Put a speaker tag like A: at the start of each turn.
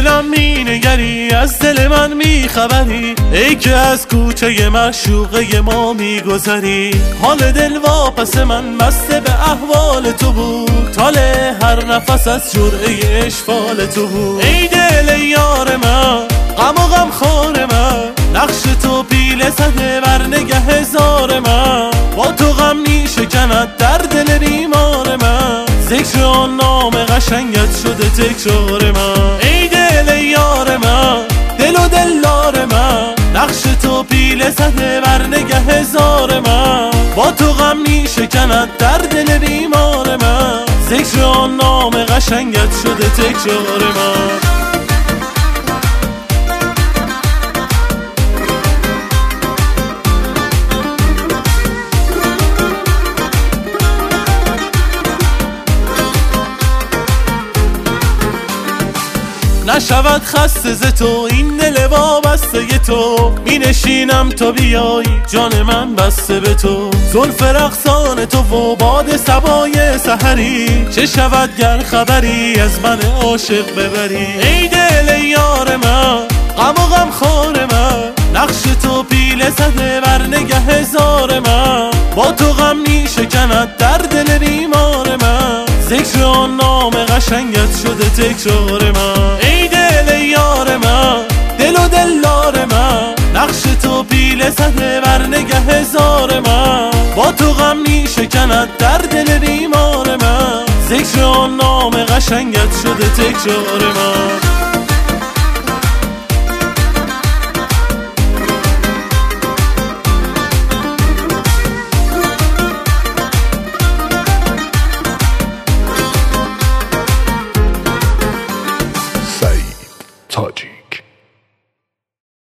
A: دلم می نگری، از دل من می خبری، ای که از کوچه معشوقه ما می گذری. حال دل واپس من بسته به احوال تو بود، طالع هر نفس از جرعه اشفال تو بود. ای دل یار من، غم و غم خور من، نقش تو پیله زده بر نگه هزار من. با تو غم می شکند در دل بیمار من، ذکر آن نام قشنگت شده تکرار من. ای دل یار من، دل و دلار من، نقش تو پیله زده بر نگه هزار من. با تو غم می شکند در دل بیمار من، ذکر آن نام قشنگت شده تکرار من. نشود خسته ز تو این دل وابسته تو، می نشینم تا بیایی جان من بسته به تو. زلف رقصان تو و باد صبای سحری، چه شود گر خبری از من عاشق ببری. ای دل یار من، غم و غم خور من، نقش تو پیله زده بر نگه هزار من. با تو غم می شکند در دل بیمار من، ذکر آن نام قشنگت شده تکرار من. ای دل یار من، دل و دلار من، نقش تو پیله زده بر نگه هزار من. با تو غم می شکند در دل بیمار من، ذکر آن نام قشنگت شده تکرار من.